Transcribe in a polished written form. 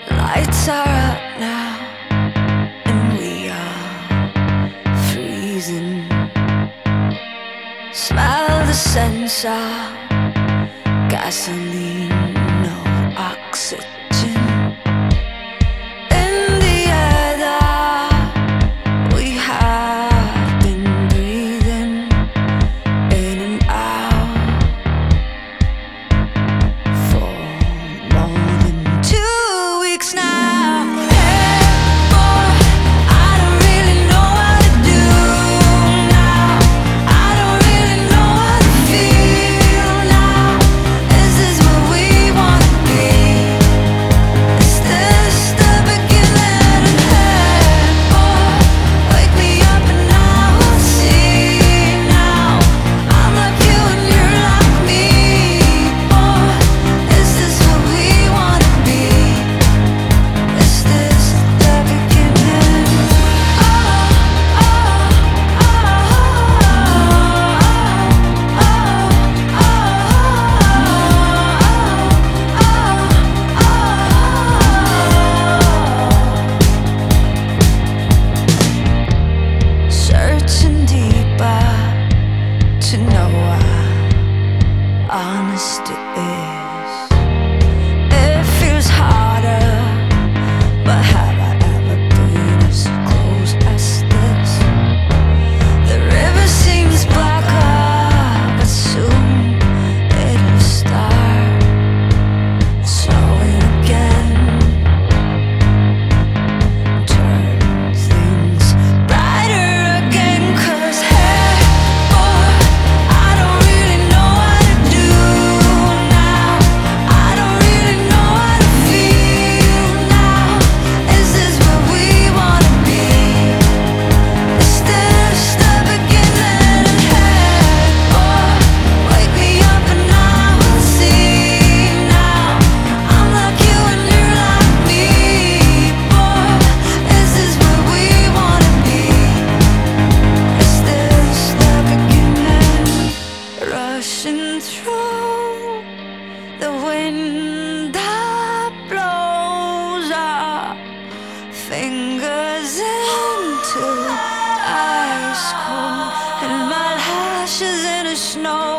Lights are up now, and we are freezing. Smell the sense of gasoline, no oxygen in the air that we have been breathing in and out for more than 2 weeks now. To know how honest it is. It feels harder, but have I ever been as close as this? The river seems blacker, but soon it'll start snowing again. Turn things brighter again, 'cause rushing through the wind that blows our fingers into ice cold, and my lashes in the snow.